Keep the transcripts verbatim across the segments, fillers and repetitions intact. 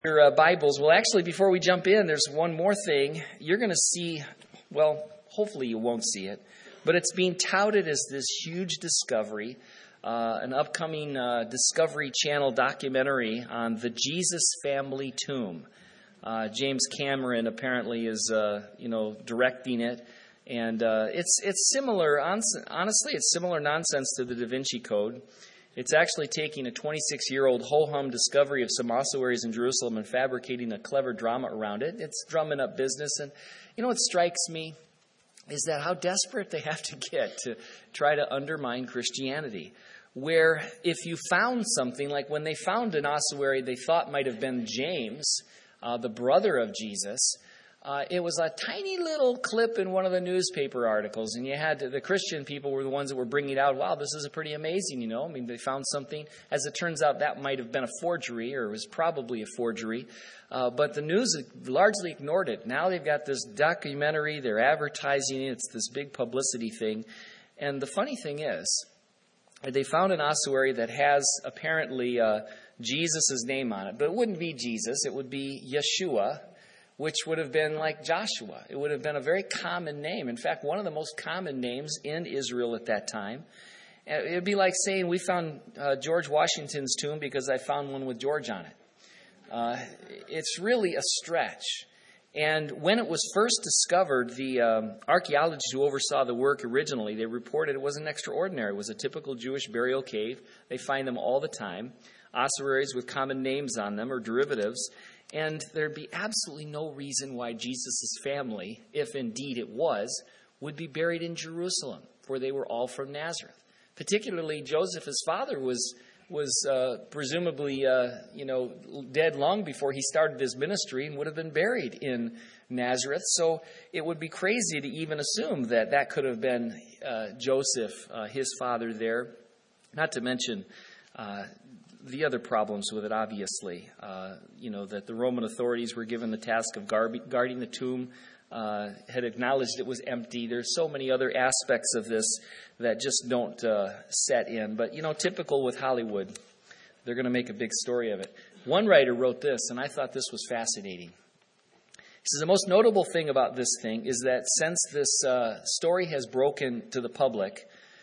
Your uh, Bibles. Well, actually, before we jump in, there's one more thing. You're going to see, well, hopefully you won't see it, but it's being touted as this huge discovery, uh, an upcoming uh, Discovery Channel documentary on the Jesus family tomb. Uh, James Cameron apparently is, uh, you know, directing it, and uh, it's it's similar. Honestly, it's similar nonsense to the Da Vinci Code. It's actually taking a twenty-six-year-old ho-hum discovery of some ossuaries in Jerusalem and fabricating a clever drama around it. It's drumming up business. And you know what strikes me is that how desperate they have to get to try to undermine Christianity. Where if you found something, like when they found an ossuary they thought might have been James, uh, the brother of Jesus, Uh, it was a tiny little clip in one of the newspaper articles, and you had to, the Christian people were the ones that were bringing it out. Wow, this is a pretty amazing, you know. I mean, they found something. As it turns out, that might have been a forgery, or it was probably a forgery. Uh, but the news largely ignored it. Now they've got this documentary. They're advertising it. It's this big publicity thing. And the funny thing is, they found an ossuary that has apparently uh, Jesus' name on it. But it wouldn't be Jesus. It would be Yeshua, which would have been like Joshua. It would have been a very common name. In fact, one of the most common names in Israel at that time. It would be like saying we found uh, George Washington's tomb because I found one with George on it. Uh, it's really a stretch. And when it was first discovered, the um, archaeologists who oversaw the work originally, they reported it wasn't extraordinary. It was a typical Jewish burial cave. They find them all the time. Ossuaries with common names on them or derivatives. And there'd be absolutely no reason why Jesus' family, if indeed it was, would be buried in Jerusalem, for they were all from Nazareth. Particularly Joseph, his father, was was uh, presumably uh, you know dead long before he started his ministry and would have been buried in Nazareth. So it would be crazy to even assume that that could have been uh, Joseph, uh, his father there. Not to mention Uh, the other problems with it, obviously, uh, you know, that the Roman authorities were given the task of gar- guarding the tomb, uh, had acknowledged it was empty. There's so many other aspects of this that just don't uh, set in. But, you know, typical with Hollywood, they're going to make a big story of it. One writer wrote this, and I thought this was fascinating. He says, the most notable thing about this thing is that since this uh, story has broken to the public,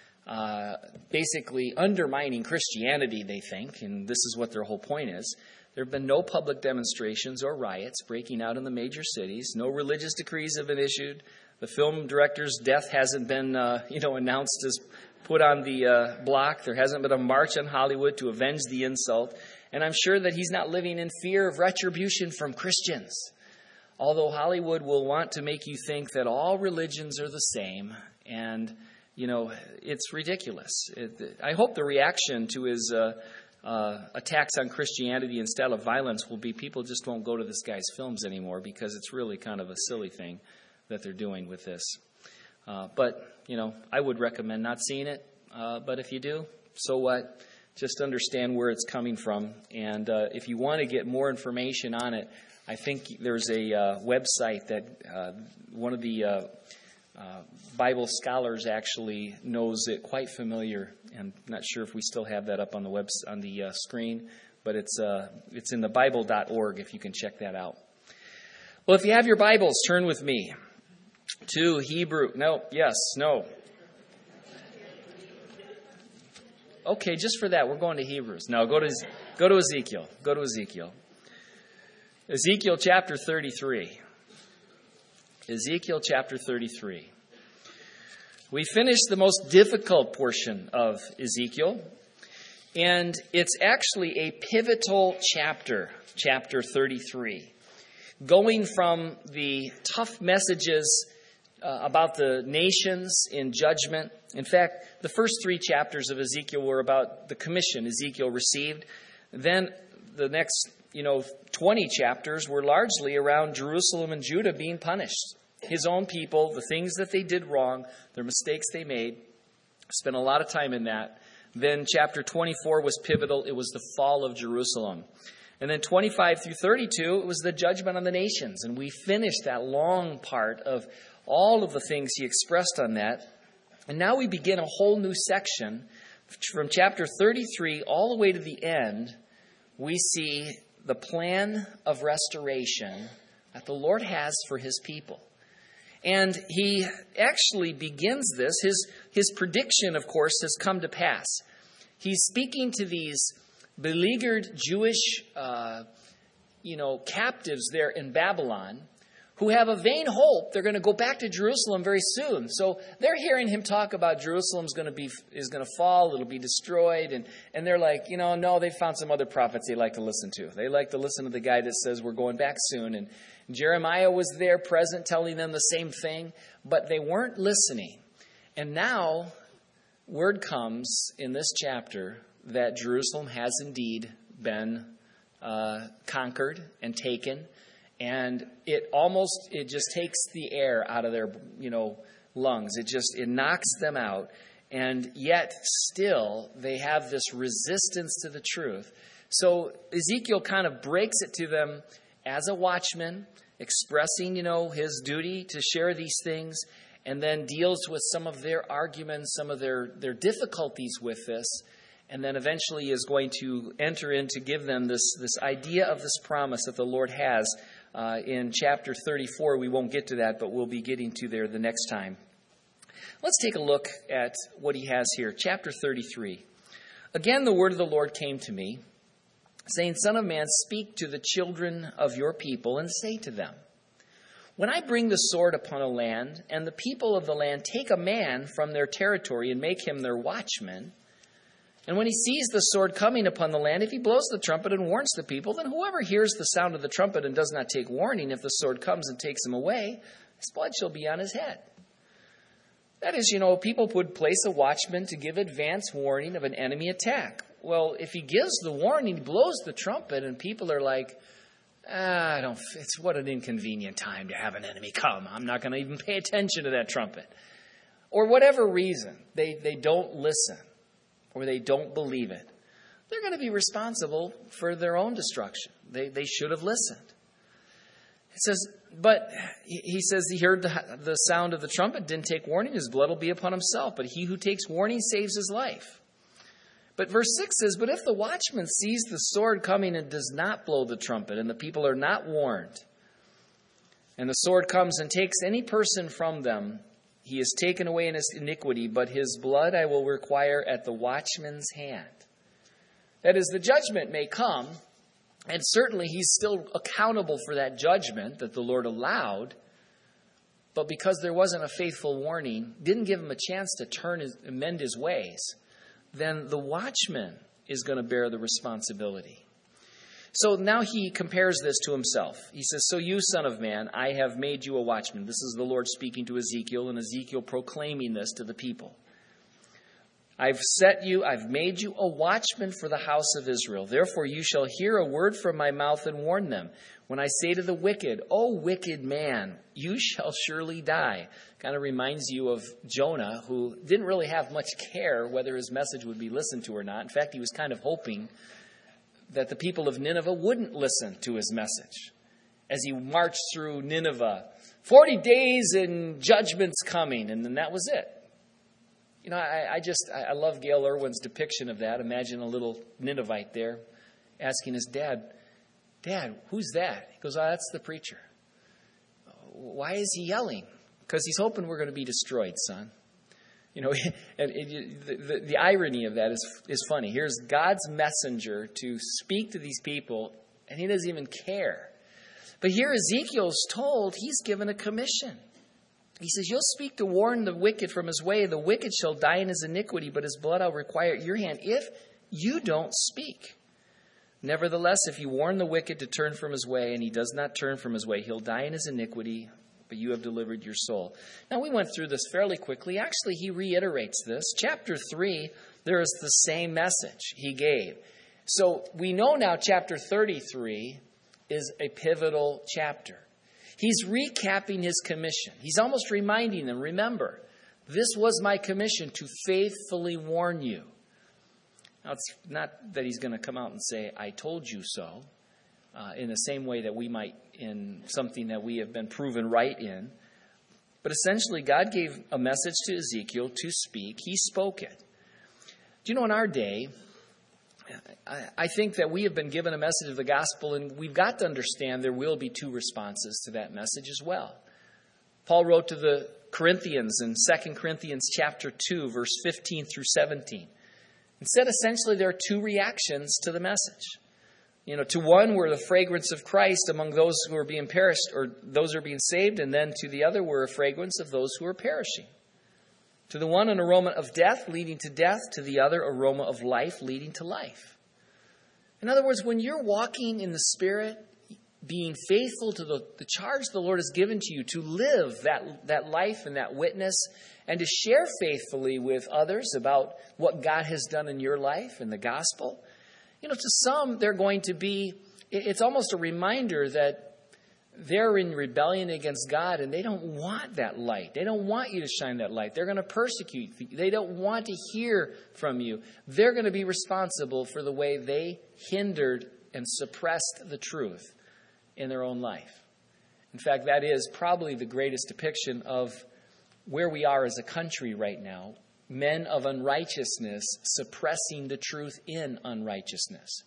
Uh, basically undermining Christianity, they think, and this is what their whole point is. There have been no public demonstrations or riots breaking out in the major cities. No religious decrees have been issued. The film director's death hasn't been, uh, you know, announced as put on the uh, block. There hasn't been a march on Hollywood to avenge the insult. And I'm sure that he's not living in fear of retribution from Christians. Although Hollywood will want to make you think that all religions are the same, and you know, it's ridiculous. It, I hope the reaction to his uh, uh, attacks on Christianity instead of violence will be people just won't go to this guy's films anymore because it's really kind of a silly thing that they're doing with this. Uh, but, you know, I would recommend not seeing it. Uh, but if you do, so what? Just understand where it's coming from. And uh, if you want to get more information on it, I think there's a uh, website that uh, one of the Uh, Uh, Bible scholars actually knows it quite familiar, and I'm not sure if we still have that up on the web on the uh, screen, but it's uh, it's in the bible dot org if you can check that out. Well, if you have your Bibles, turn with me to Hebrew. No, yes, no. Okay, just for that, we're going to Hebrews. No, go to go to Ezekiel. Go to Ezekiel. Ezekiel chapter thirty-three. Ezekiel chapter thirty-three. We finished the most difficult portion of Ezekiel, and it's actually a pivotal chapter, chapter thirty-three, going from the tough messages uh, about the nations in judgment. In fact, the first three chapters of Ezekiel were about the commission Ezekiel received. Then the next, you know, twenty chapters were largely around Jerusalem and Judah being punished. His own people, the things that they did wrong, their mistakes they made. Spent a lot of time in that. Then chapter twenty-four was pivotal. It was the fall of Jerusalem. And then twenty-five through thirty-two, it was the judgment on the nations. And we finished that long part of all of the things he expressed on that. And now we begin a whole new section from chapter thirty-three all the way to the end. We see the plan of restoration that the Lord has for his people. And he actually begins this. His, his prediction, of course, has come to pass. He's speaking to these beleaguered Jewish, uh, you know, captives there in Babylon who have a vain hope they're going to go back to Jerusalem very soon. So they're hearing him talk about Jerusalem's going to be is going to fall, it'll be destroyed, and and they're like, you know, no, they found some other prophets they like to listen to. They like to listen to the guy that says we're going back soon. And Jeremiah was there present telling them the same thing, but they weren't listening. And now word comes in this chapter that Jerusalem has indeed been uh, conquered and taken. And it almost, it just takes the air out of their, you know, lungs. It just, it knocks them out. And yet still they have this resistance to the truth. So Ezekiel kind of breaks it to them as a watchman, expressing, you know, his duty to share these things, and then deals with some of their arguments, some of their, their difficulties with this. And then eventually is going to enter in to give them this, this idea of this promise that the Lord has uh, in chapter thirty-four. We won't get to that, but we'll be getting to there the next time. Let's take a look at what he has here. Chapter thirty-three. Again, the word of the Lord came to me, saying, Son of man, speak to the children of your people and say to them, when I bring the sword upon a land, and the people of the land take a man from their territory and make him their watchman, and when he sees the sword coming upon the land, if he blows the trumpet and warns the people, then whoever hears the sound of the trumpet and does not take warning, if the sword comes and takes him away, his blood shall be on his head. That is, you know, people would place a watchman to give advance warning of an enemy attack. Well, if he gives the warning, he blows the trumpet, and people are like, ah, I don't, it's what an inconvenient time to have an enemy come. I'm not going to even pay attention to that trumpet. Or whatever reason, they, they don't listen. Or they don't believe it, they're going to be responsible for their own destruction. They they should have listened. It says, but he says he heard the, the sound of the trumpet, didn't take warning, his blood will be upon himself. But he who takes warning saves his life. But verse six says, but if the watchman sees the sword coming and does not blow the trumpet, and the people are not warned, and the sword comes and takes any person from them, he is taken away in his iniquity, but his blood I will require at the watchman's hand. That is, the judgment may come, and certainly he's still accountable for that judgment that the Lord allowed, but because there wasn't a faithful warning, didn't give him a chance to turn his, amend his ways, then the watchman is going to bear the responsibility. So now he compares this to himself. He says, so you, son of man, I have made you a watchman. This is the Lord speaking to Ezekiel, and Ezekiel proclaiming this to the people. I've set you, I've made you a watchman for the house of Israel. Therefore you shall hear a word from my mouth and warn them. When I say to the wicked, O wicked man, you shall surely die. Kind of reminds you of Jonah, who didn't really have much care whether his message would be listened to or not. In fact, he was kind of hoping that the people of Nineveh wouldn't listen to his message. As he marched through Nineveh, forty days and judgment's coming, and then that was it. You know, I, I just, I love Gail Irwin's depiction of that. Imagine a little Ninevite there asking his dad, Dad, who's that? He goes, oh, that's the preacher. Why is he yelling? Because he's hoping we're going to be destroyed, son. You know, and it, the, the, the irony of that is is funny. Here's God's messenger to speak to these people, and he doesn't even care. But here Ezekiel's told he's given a commission. He says, you'll speak to warn the wicked from his way. The wicked shall die in his iniquity, but his blood I'll require at your hand if you don't speak. Nevertheless, if you warn the wicked to turn from his way, and he does not turn from his way, he'll die in his iniquity, but you have delivered your soul. Now, we went through this fairly quickly. Actually, he reiterates this. Chapter three, there is the same message he gave. So we know now chapter thirty-three is a pivotal chapter. He's recapping his commission. He's almost reminding them, remember, this was my commission to faithfully warn you. Now, it's not that he's going to come out and say, I told you so, uh, in the same way that we might in something that we have been proven right in. But essentially, God gave a message to Ezekiel to speak. He spoke it. Do you know, in our day, I, I think that we have been given a message of the gospel, and we've got to understand there will be two responses to that message as well. Paul wrote to the Corinthians in Second Corinthians chapter two, verse fifteen through seventeen. And said essentially there are two reactions to the message. You know, to one were the fragrance of Christ among those who are being perished, or those who are being saved, and then to the other were a fragrance of those who are perishing. To the one, an aroma of death leading to death. To the other, aroma of life leading to life. In other words, when you're walking in the Spirit, being faithful to the, the charge the Lord has given to you to live that, that life and that witness, and to share faithfully with others about what God has done in your life and the gospel, you know, to some, they're going to be, it's almost a reminder that they're in rebellion against God, and they don't want that light. They don't want you to shine that light. They're going to persecute you. They don't want to hear from you. They're going to be responsible for the way they hindered and suppressed the truth in their own life. In fact, that is probably the greatest depiction of where we are as a country right now. Men of unrighteousness suppressing the truth in unrighteousness.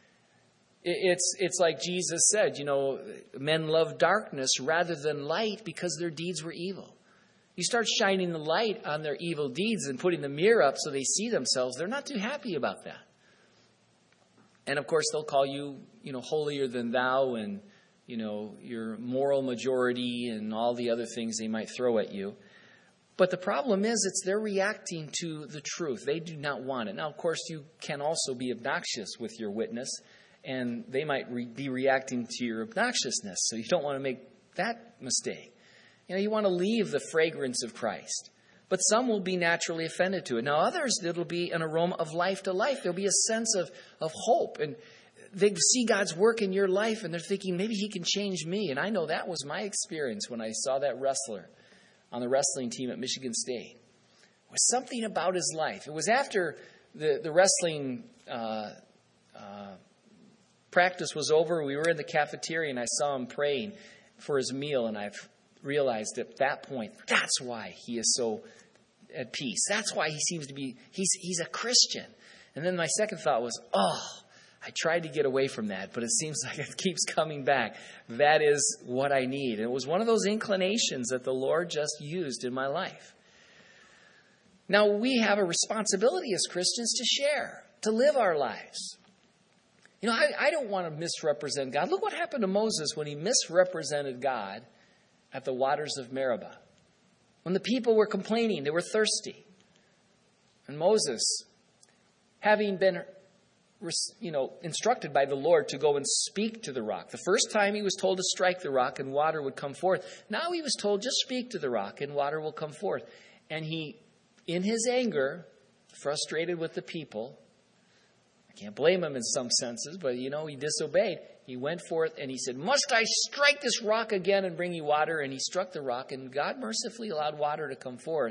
It's it's like Jesus said, you know, men love darkness rather than light because their deeds were evil. You start shining the light on their evil deeds and putting the mirror up so they see themselves, they're not too happy about that. And of course, they'll call you, you know, holier than thou, and, you know, your moral majority and all the other things they might throw at you. But the problem is, it's they're reacting to the truth. They do not want it. Now, of course, you can also be obnoxious with your witness, and they might re- be reacting to your obnoxiousness. So you don't want to make that mistake. You know, you want to leave the fragrance of Christ. But some will be naturally offended to it. Now, others, it'll be an aroma of life to life. There'll be a sense of, of hope. And they see God's work in your life, and they're thinking, maybe he can change me. And I know that was my experience when I saw that wrestler on the wrestling team at Michigan State. It was something about his life. It was after the, the wrestling uh, uh, practice was over. We were in the cafeteria, and I saw him praying for his meal, and I've realized at that point, that's why he is so at peace. That's why he seems to be, he's he's a Christian. And then my second thought was, oh, I tried to get away from that, but it seems like it keeps coming back. That is what I need. And it was one of those inclinations that the Lord just used in my life. Now, we have a responsibility as Christians to share, to live our lives. You know, I, I don't want to misrepresent God. Look what happened to Moses when he misrepresented God at the waters of Meribah. When the people were complaining, they were thirsty. And Moses, having been, you know, instructed by the Lord to go and speak to the rock. The first time he was told to strike the rock and water would come forth. Now he was told, just speak to the rock and water will come forth. And he, in his anger, frustrated with the people, I can't blame him in some senses, but, you know, he disobeyed. He went forth and he said, must I strike this rock again and bring you water? And he struck the rock, and God mercifully allowed water to come forth.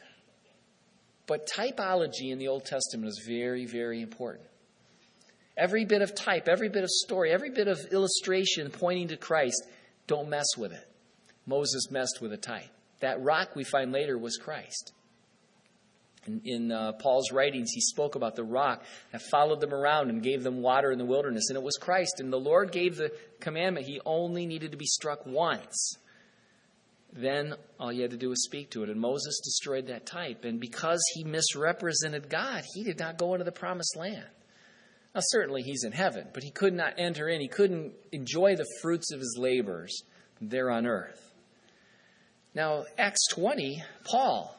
But typology in the Old Testament is very, very important. Every bit of type, every bit of story, every bit of illustration pointing to Christ, don't mess with it. Moses messed with a type. That rock, we find later, was Christ. In, in uh, Paul's writings, he spoke about the rock that followed them around and gave them water in the wilderness. And it was Christ. And the Lord gave the commandment. He only needed to be struck once. Then all you had to do was speak to it. And Moses destroyed that type. And because he misrepresented God, he did not go into the promised land. Now, certainly he's in heaven, but he could not enter in. He couldn't enjoy the fruits of his labors there on earth. Now, Acts twenty, Paul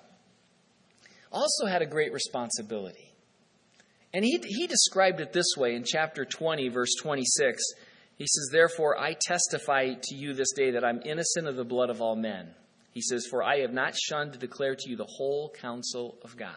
also had a great responsibility. And he, he described it this way in chapter twenty, verse twenty-six. He says, therefore, I testify to you this day that I'm innocent of the blood of all men. He says, for I have not shunned to declare to you the whole counsel of God.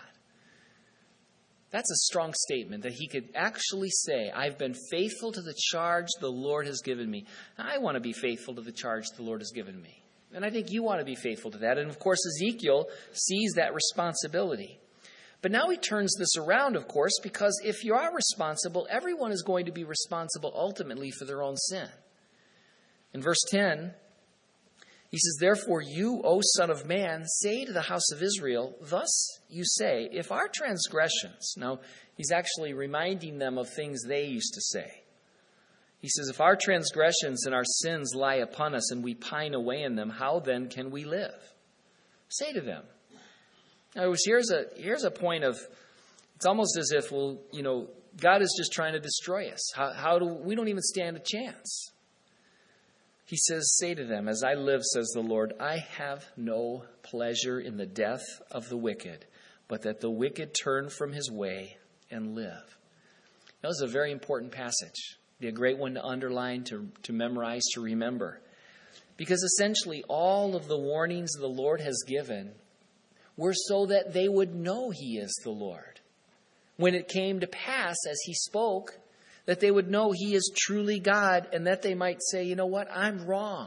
That's a strong statement that he could actually say, I've been faithful to the charge the Lord has given me. I want to be faithful to the charge the Lord has given me. And I think you want to be faithful to that. And of course, Ezekiel sees that responsibility. But now he turns this around, of course, because if you are responsible, everyone is going to be responsible ultimately for their own sin. In verse ten, He says, therefore you, O Son of Man, say to the house of Israel, thus you say, if our transgressions, now he's actually reminding them of things they used to say. He says, if our transgressions and our sins lie upon us and we pine away in them, how then can we live? Say to them. Now, here's a, here's a point of, it's almost as if, well, you know, God is just trying to destroy us. How, how do we don't even stand a chance? He says, say to them, as I live, says the Lord, I have no pleasure in the death of the wicked, but that the wicked turn from his way and live. That was a very important passage. Be a great one to underline, to, to memorize, to remember. Because essentially all of the warnings the Lord has given were so that they would know he is the Lord. When it came to pass, as he spoke, that they would know he is truly God, and that they might say, you know what, I'm wrong.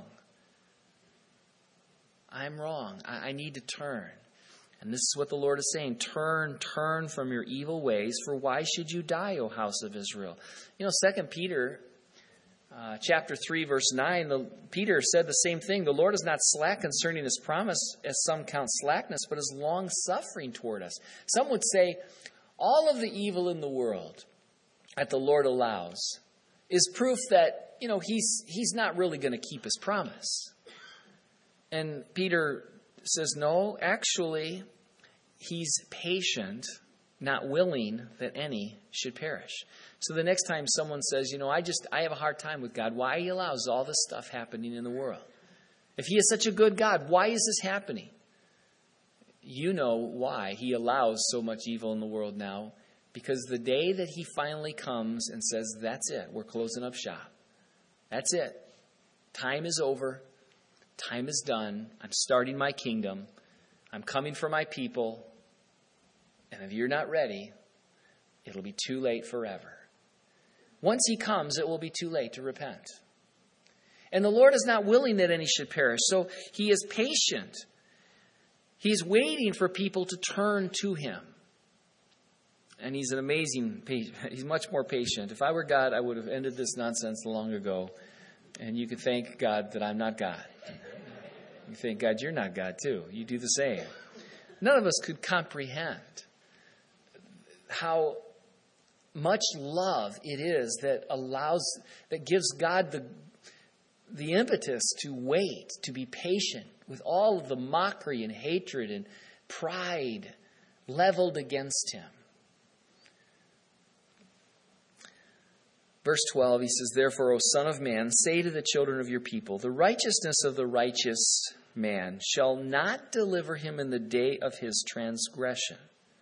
I'm wrong. I, I need to turn. And this is what the Lord is saying. Turn, turn from your evil ways, for why should you die, O house of Israel? You know, Second Peter uh, chapter three, verse nine, the, Peter said the same thing. The Lord is not slack concerning his promise, as some count slackness, but is long-suffering toward us. Some would say, all of the evil in the world that the Lord allows is proof that, you know, he's he's not really going to keep his promise. And Peter says, no, actually, he's patient, not willing that any should perish. So the next time someone says, you know, I just, I have a hard time with God, why he allows all this stuff happening in the world? If he is such a good God, why is this happening? You know why he allows so much evil in the world now. Because the day that he finally comes and says, that's it, we're closing up shop. That's it. Time is over. Time is done. I'm starting my kingdom. I'm coming for my people. And if you're not ready, it'll be too late forever. Once he comes, it will be too late to repent. And the Lord is not willing that any should perish. So he is patient. He's waiting for people to turn to him. And he's an amazing, he's much more patient. If I were God, I would have ended this nonsense long ago. And you could thank God that I'm not God. You thank God you're not God too. You do the same. None of us could comprehend how much love it is that allows, that gives God the, the impetus to wait, to be patient with all of the mockery and hatred and pride leveled against him. Verse twelve, he says, therefore, O Son of Man, say to the children of your people, the righteousness of the righteous man shall not deliver him in the day of his transgression.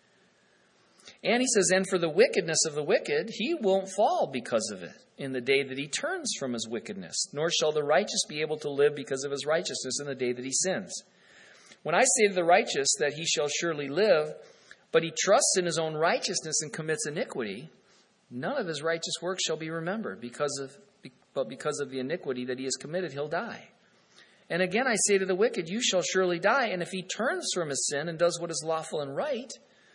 And he says, and for the wickedness of the wicked, he won't fall because of it in the day that he turns from his wickedness, nor shall the righteous be able to live because of his righteousness in the day that he sins. When I say to the righteous that he shall surely live, but he trusts in his own righteousness and commits iniquity, none of his righteous works shall be remembered, because of, but because of the iniquity that he has committed, he'll die. And again I say to the wicked, you shall surely die. And if he turns from his sin and does what is lawful and right,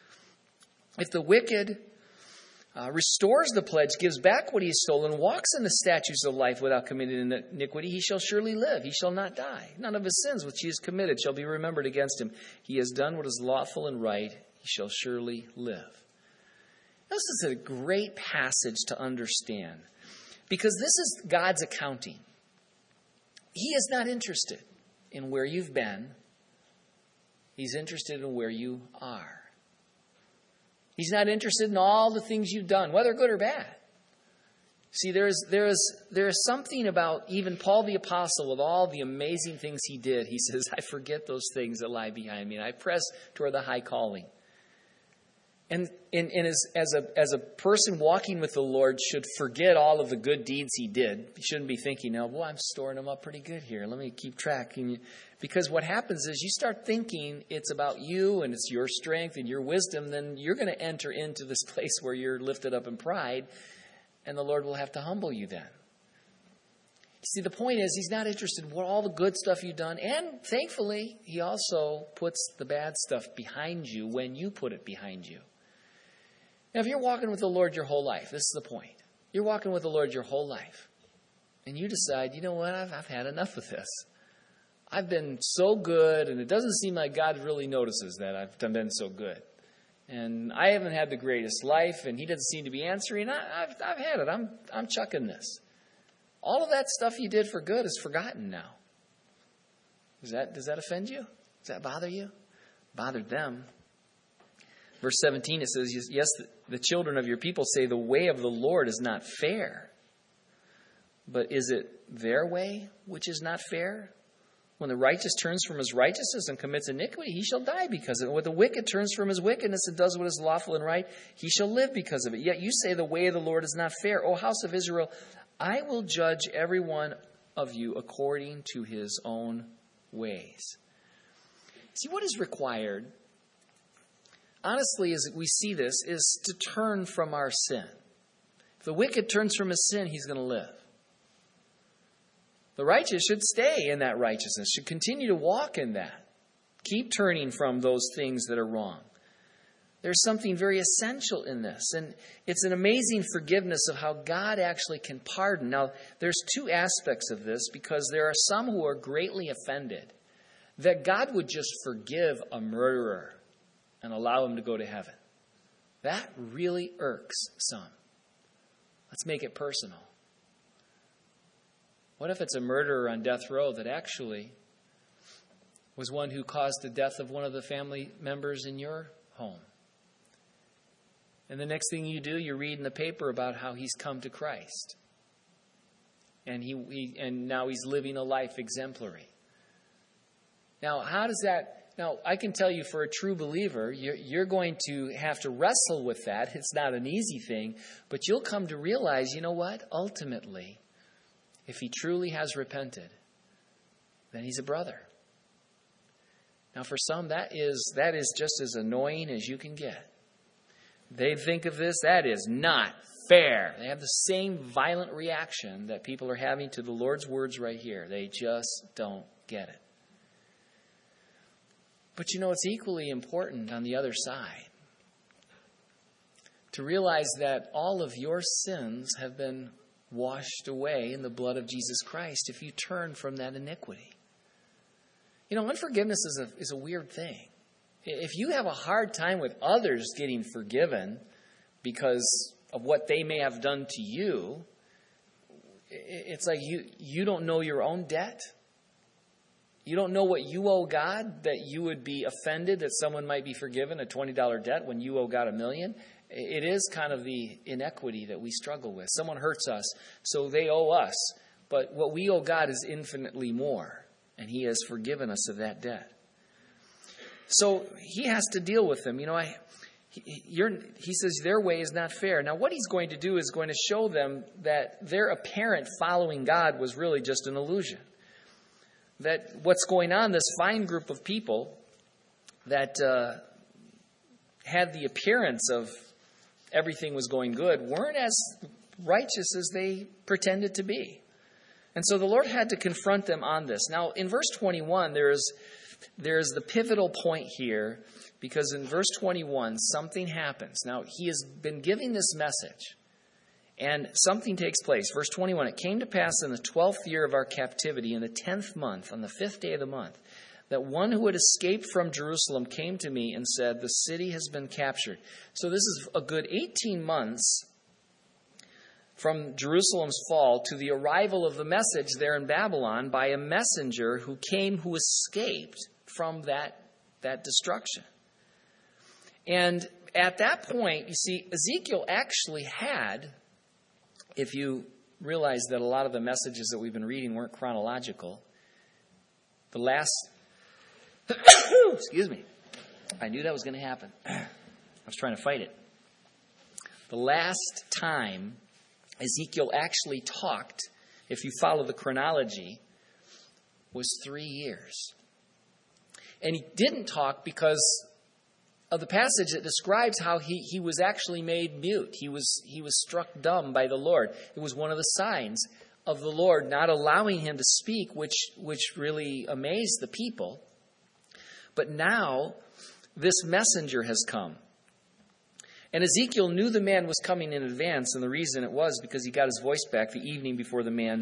if the wicked uh, restores the pledge, gives back what he has stolen, walks in the statutes of life without committing iniquity, he shall surely live. He shall not die. None of his sins which he has committed shall be remembered against him. He has done what is lawful and right. He shall surely live. This is a great passage to understand, because this is God's accounting. He is not interested in where you've been. He's interested in where you are. He's not interested in all the things you've done, whether good or bad. See, there is, there is, there is something about even Paul the Apostle, with all the amazing things he did. He says, I forget those things that lie behind me, and I press toward the high calling. And, and, and as, as, a, as a person walking with the Lord should forget all of the good deeds he did. He shouldn't be thinking, oh, boy, I'm storing them up pretty good here. Let me keep track. And you, because what happens is you start thinking it's about you and it's your strength and your wisdom, then you're going to enter into this place where you're lifted up in pride, and the Lord will have to humble you then. See, the point is, he's not interested in what all the good stuff you've done. And thankfully, he also puts the bad stuff behind you when you put it behind you. Now, if you're walking with the Lord your whole life, this is the point. You're walking with the Lord your whole life. And you decide, you know what, I've, I've had enough of this. I've been so good, and it doesn't seem like God really notices that I've been so good. And I haven't had the greatest life, and he doesn't seem to be answering. I, I've, I've had it. I'm, I'm chucking this. All of that stuff you did for good is forgotten now. Does that, does that offend you? Does that bother you? Bothered them. Verse seventeen, it says, yes, the children of your people say the way of the Lord is not fair. But is it their way which is not fair? When the righteous turns from his righteousness and commits iniquity, he shall die because of it. When the wicked turns from his wickedness and does what is lawful and right, he shall live because of it. Yet you say the way of the Lord is not fair. O house of Israel, I will judge every one of you according to his own ways. See, what is required, honestly, as we see this, is to turn from our sin. If the wicked turns from his sin, he's going to live. The righteous should stay in that righteousness, should continue to walk in that. Keep turning from those things that are wrong. There's something very essential in this. And it's an amazing forgiveness of how God actually can pardon. Now, there's two aspects of this, because there are some who are greatly offended that God would just forgive a murderer and allow him to go to heaven. That really irks some. Let's make it personal. What if it's a murderer on death row that actually was one who caused the death of one of the family members in your home? And the next thing you do, you read in the paper about how he's come to Christ. And he, he and now he's living a life exemplary. Now, how does that... Now, I can tell you, for a true believer, you're, you're going to have to wrestle with that. It's not an easy thing. But you'll come to realize, you know what? Ultimately, if he truly has repented, then he's a brother. Now, for some, that is that is just as annoying as you can get. They think of this, that is not fair. They have the same violent reaction that people are having to the Lord's words right here. They just don't get it. But you know, it's equally important on the other side to realize that all of your sins have been washed away in the blood of Jesus Christ if you turn from that iniquity. You know, unforgiveness is a, is a weird thing. If you have a hard time with others getting forgiven because of what they may have done to you, it's like you, you don't know your own debt. You don't know what you owe God, that you would be offended that someone might be forgiven a twenty dollars debt when you owe God a million. It is kind of the inequity that we struggle with. Someone hurts us, so they owe us. But what we owe God is infinitely more, and he has forgiven us of that debt. So he has to deal with them. You know, I, he, you're, he says their way is not fair. Now, what he's going to do is going to show them that their apparent following God was really just an illusion. That what's going on, this fine group of people that uh, had the appearance of everything was going good, weren't as righteous as they pretended to be. And so the Lord had to confront them on this. Now, in verse twenty-one, there's there's the pivotal point here, because in verse twenty-one, something happens. Now, he has been giving this message, and something takes place. Verse twenty-one, it came to pass in the twelfth year of our captivity, in the tenth month, on the fifth day of the month, that one who had escaped from Jerusalem came to me and said, the city has been captured. So this is a good eighteen months from Jerusalem's fall to the arrival of the message there in Babylon by a messenger who came, who escaped from that, that destruction. And at that point, you see, Ezekiel actually had, if you realize that a lot of the messages that we've been reading weren't chronological, the last... Excuse me. I knew that was going to happen. I was trying to fight it. The last time Ezekiel actually talked, if you follow the chronology, was three years. And he didn't talk because of the passage that describes how he, he was actually made mute. He was, he was struck dumb by the Lord. It was one of the signs of the Lord not allowing him to speak, which, which really amazed the people. But now, this messenger has come. And Ezekiel knew the man was coming in advance, and the reason it was because he got his voice back the evening before the man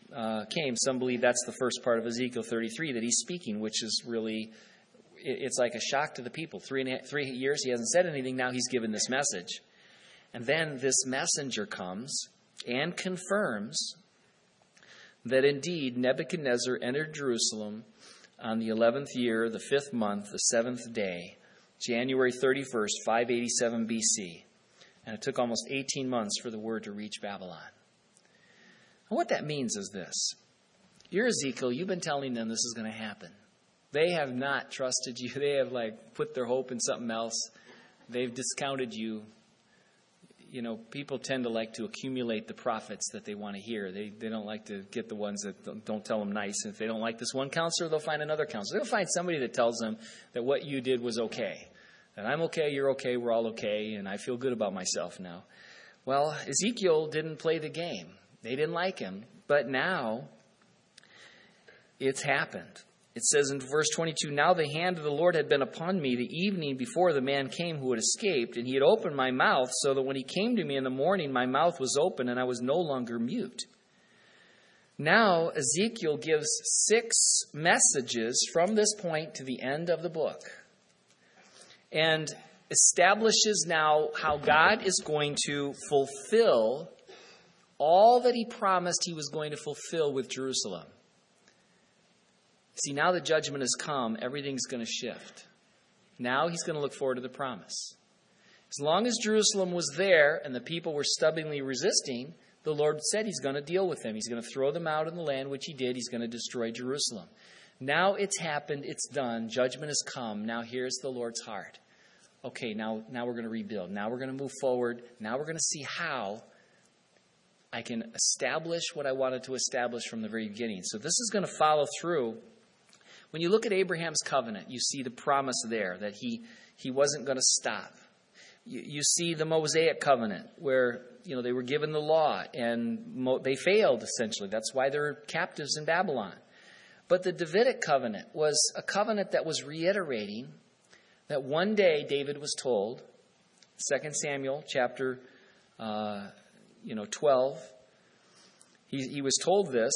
uh, came. Some believe that's the first part of Ezekiel thirty-three that he's speaking, which is really, it's like a shock to the people. Three, and a, three years he hasn't said anything. Now he's given this message. And then this messenger comes and confirms that indeed Nebuchadnezzar entered Jerusalem on the eleventh year, the fifth month, the seventh day, January thirty-first, five eighty-seven B C. And it took almost eighteen months for the word to reach Babylon. And what that means is this. You're Ezekiel. You've been telling them this is going to happen. They have not trusted you. They have like put their hope in something else. They've discounted you. You know, people tend to like to accumulate the prophets that they want to hear. They they don't like to get the ones that don't, don't tell them nice. And if they don't like this one counselor, they'll find another counselor. They'll find somebody that tells them that what you did was okay. That I'm okay, you're okay, we're all okay, and I feel good about myself now. Well, Ezekiel didn't play the game. They didn't like him. But now, it's happened. It says in verse twenty-two, "Now the hand of the Lord had been upon me the evening before the man came who had escaped, and he had opened my mouth, so that when he came to me in the morning, my mouth was open, and I was no longer mute." Now Ezekiel gives six messages from this point to the end of the book, and establishes now how God is going to fulfill all that he promised he was going to fulfill with Jerusalem. See, now the judgment has come, everything's going to shift. Now he's going to look forward to the promise. As long as Jerusalem was there and the people were stubbornly resisting, the Lord said he's going to deal with them. He's going to throw them out in the land, which he did. He's going to destroy Jerusalem. Now it's happened. It's done. Judgment has come. Now here's the Lord's heart. Okay, now, now we're going to rebuild. Now we're going to move forward. Now we're going to see how I can establish what I wanted to establish from the very beginning. So this is going to follow through. When you look at Abraham's covenant, you see the promise there that he, he wasn't going to stop. You, you see the Mosaic covenant where, you know, they were given the law and mo- they failed essentially. That's why they're captives in Babylon. But the Davidic covenant was a covenant that was reiterating that one day David was told, Second Samuel chapter uh, you know, twelve, he, he was told this.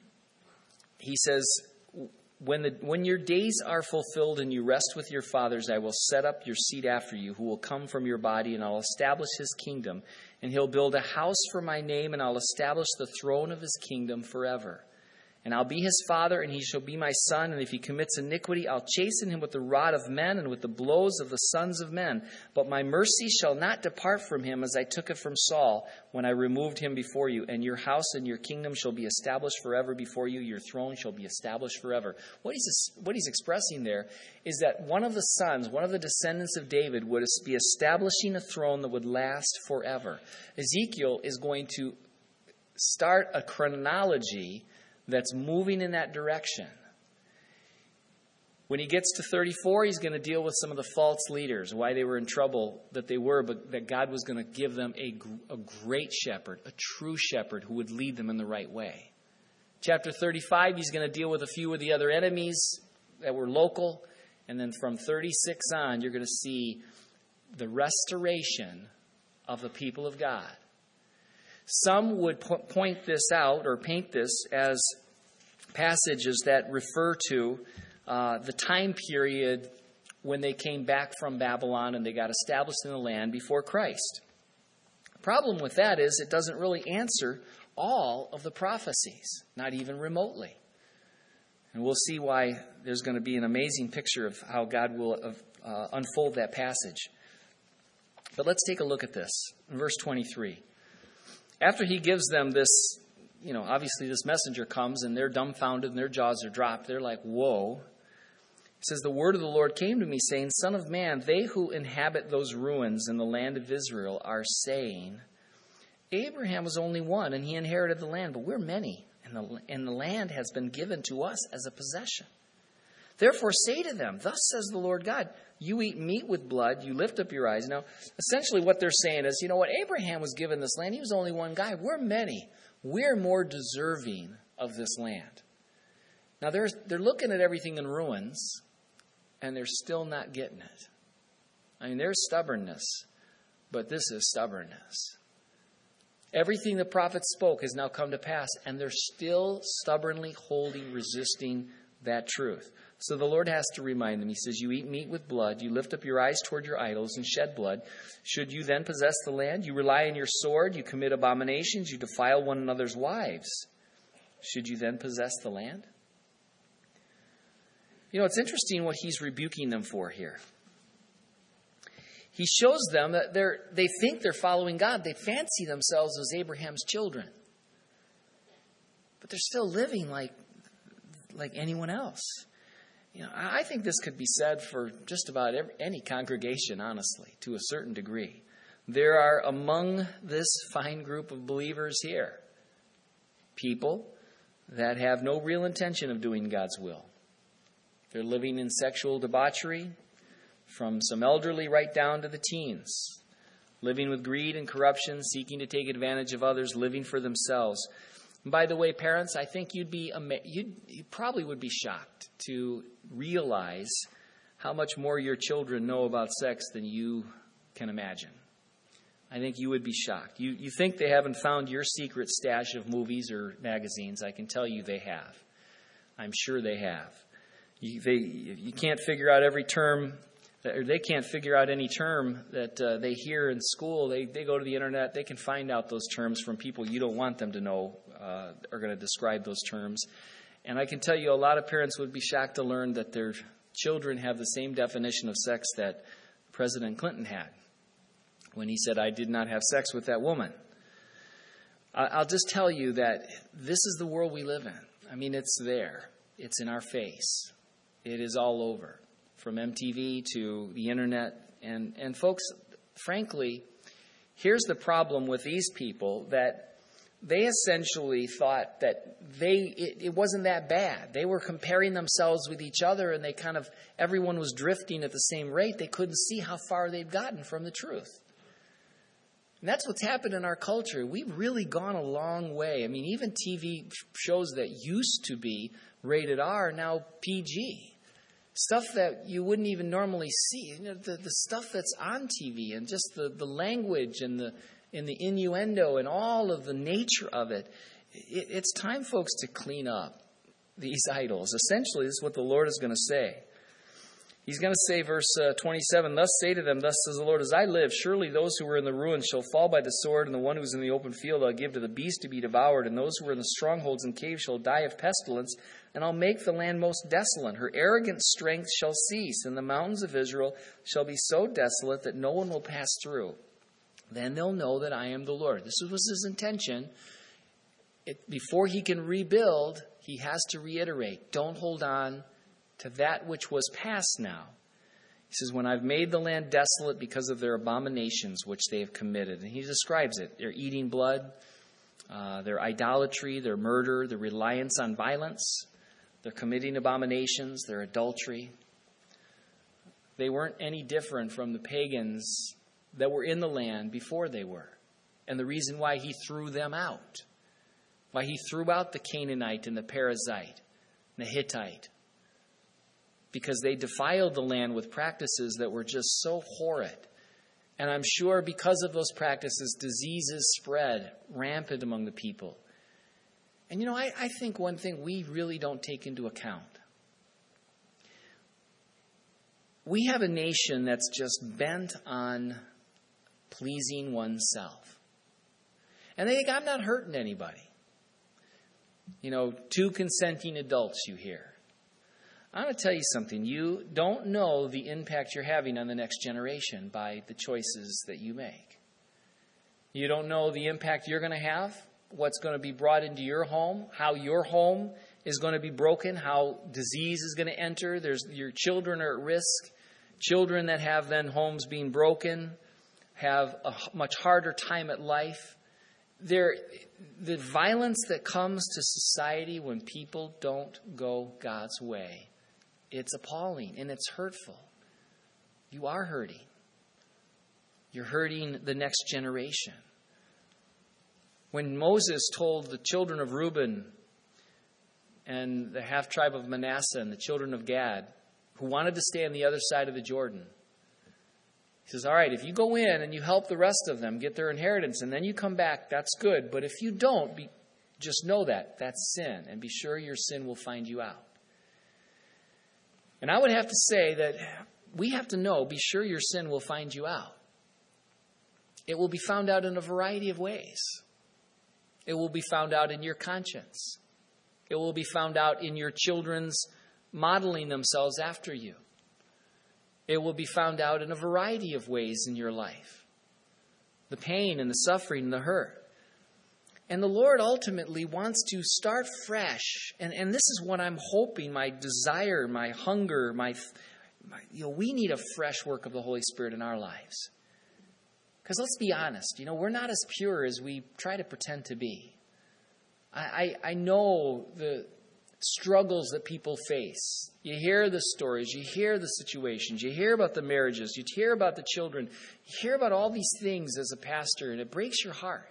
He says, When the when your days are fulfilled and you rest with your fathers, I will set up your seed after you, who will come from your body, and I'll establish his kingdom. And he'll build a house for my name, and I'll establish the throne of his kingdom forever. And I'll be his father, and he shall be my son. And if he commits iniquity, I'll chasten him with the rod of men and with the blows of the sons of men. But my mercy shall not depart from him, as I took it from Saul when I removed him before you. And your house and your kingdom shall be established forever before you. Your throne shall be established forever. What he's, what he's expressing there is that one of the sons, one of the descendants of David, would be establishing a throne that would last forever. Ezekiel is going to start a chronology that's moving in that direction. When he gets to thirty-four, he's going to deal with some of the false leaders, why they were in trouble that they were, but that God was going to give them a, a great shepherd, a true shepherd who would lead them in the right way. Chapter thirty-five, he's going to deal with a few of the other enemies that were local. And then from thirty-six on, you're going to see the restoration of the people of God. Some would po- point this out or paint this as passages that refer to uh, the time period when they came back from Babylon and they got established in the land before Christ. The problem with that is it doesn't really answer all of the prophecies, not even remotely. And we'll see why there's going to be an amazing picture of how God will uh, unfold that passage. But let's take a look at this in verse twenty-three. After he gives them this, you know, obviously this messenger comes and they're dumbfounded and their jaws are dropped. They're like, whoa. He says, the word of the Lord came to me saying, Son of man, they who inhabit those ruins in the land of Israel are saying, Abraham was only one and he inherited the land, but we're many and the, and the land has been given to us as a possession. Therefore say to them, thus says the Lord God, you eat meat with blood, you lift up your eyes. Now, essentially what they're saying is, you know what, Abraham was given this land. He was only one guy. We're many. We're more deserving of this land. Now, they're, they're looking at everything in ruins, and they're still not getting it. I mean, there's stubbornness, but this is stubbornness. Everything the prophets spoke has now come to pass, and they're still stubbornly holding, resisting that truth. So the Lord has to remind them. He says, you eat meat with blood, you lift up your eyes toward your idols and shed blood. Should you then possess the land? You rely on your sword, you commit abominations, you defile one another's wives. Should you then possess the land? You know, it's interesting what he's rebuking them for here. He shows them that they're, they think they're following God. They fancy themselves as Abraham's children. But they're still living like, like anyone else. You know, I think this could be said for just about every, any congregation, honestly, to a certain degree. There are among this fine group of believers here people that have no real intention of doing God's will. They're living in sexual debauchery, from some elderly right down to the teens, living with greed and corruption, seeking to take advantage of others, living for themselves. And by the way, parents, I think you'd be ama- you'd, you probably would be shocked to realize how much more your children know about sex than you can imagine. I think you would be shocked. You you think they haven't found your secret stash of movies or magazines? I can tell you they have. I'm sure they have. You, they you can't figure out every term. Or they can't figure out any term that uh, they hear in school. They they go to the internet. They can find out those terms from people you don't want them to know uh, are going to describe those terms. And I can tell you a lot of parents would be shocked to learn that their children have the same definition of sex that President Clinton had when he said, I did not have sex with that woman. I'll just tell you that this is the world we live in. I mean, it's there. It's in our face. It is all over. From M T V to the internet. And, and folks, frankly, here's the problem with these people, that they essentially thought that they it, it wasn't that bad. They were comparing themselves with each other, and they kind of, everyone was drifting at the same rate. They couldn't see how far they'd gotten from the truth. And that's what's happened in our culture. We've really gone a long way. I mean, even T V shows that used to be rated R are now P G. Stuff that you wouldn't even normally see. You know, the, the stuff that's on T V, and just the, the language and the and the innuendo and all of the nature of it. it. It's time, folks, to clean up these idols. Essentially, this is what the Lord is going to say. He's going to say, verse uh, twenty-seven, thus say to them, thus says the Lord, as I live, surely those who are in the ruins shall fall by the sword, and the one who is in the open field I'll give to the beast to be devoured, and those who are in the strongholds and caves shall die of pestilence, and I'll make the land most desolate. Her arrogant strength shall cease, and the mountains of Israel shall be so desolate that no one will pass through. Then they'll know that I am the Lord. This was his intention. It, before he can rebuild, he has to reiterate, don't hold on to that which was past now. He says, when I've made the land desolate because of their abominations which they have committed. And he describes it. They're eating blood, uh, their idolatry, their murder, their reliance on violence. They're committing abominations, their adultery. They weren't any different from the pagans that were in the land before they were. And the reason why he threw them out, why he threw out the Canaanite and the Perizzite and the Hittite, because they defiled the land with practices that were just so horrid. And I'm sure because of those practices, diseases spread rampant among the people. And you know, I, I think one thing we really don't take into account. We have a nation that's just bent on pleasing oneself. And they think, I'm not hurting anybody. You know, two consenting adults you hear. I want to tell you something. You don't know the impact you're having on the next generation by the choices that you make. You don't know the impact you're going to have, what's going to be brought into your home, how your home is going to be broken, how disease is going to enter. There's your children are at risk. Children that have then homes being broken have a much harder time at life. There, the violence that comes to society when people don't go God's way, it's appalling and it's hurtful. You are hurting. You're hurting the next generation. When Moses told the children of Reuben and the half-tribe of Manasseh and the children of Gad, who wanted to stay on the other side of the Jordan, he He says, all right, if you go in and you help the rest of them get their inheritance and then you come back, that's good. But if you don't, be, just know that that's sin, and be sure your sin will find you out. And I would have to say that we have to know, be sure your sin will find you out. It will be found out in a variety of ways. It will be found out in your conscience. It will be found out in your children's modeling themselves after you. It will be found out in a variety of ways in your life. The pain and the suffering and the hurt. And the Lord ultimately wants to start fresh. And, and this is what I'm hoping, my desire, my hunger, my, my, you know, we need a fresh work of the Holy Spirit in our lives. Because let's be honest, you know, we're not as pure as we try to pretend to be. I, I, I know the struggles that people face. You hear the stories, you hear the situations, you hear about the marriages, you hear about the children, you hear about all these things as a pastor, and it breaks your heart.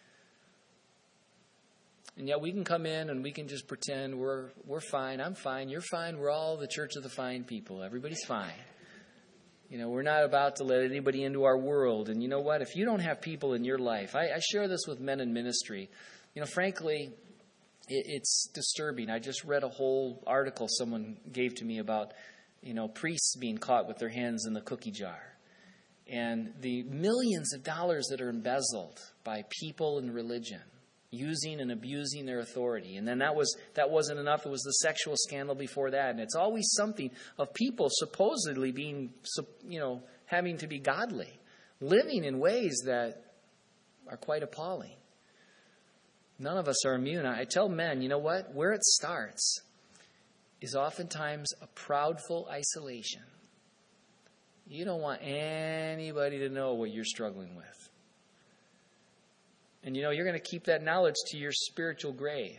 And yet we can come in and we can just pretend we're we're fine, I'm fine, you're fine, we're all the church of the fine people. Everybody's fine. You know, we're not about to let anybody into our world. And you know what? If you don't have people in your life, I, I share this with men in ministry. You know, frankly, it, it's disturbing. I just read a whole article someone gave to me about, you know, priests being caught with their hands in the cookie jar. And the millions of dollars that are embezzled by people and religion, using and abusing their authority. And then that was that wasn't enough. It was the sexual scandal before that. And it's always something of people supposedly being, you know, having to be godly, living in ways that are quite appalling. None of us are immune. I tell men, you know what? Where it starts is oftentimes a proudful isolation. You don't want anybody to know what you're struggling with. And, you know, you're going to keep that knowledge to your spiritual grave.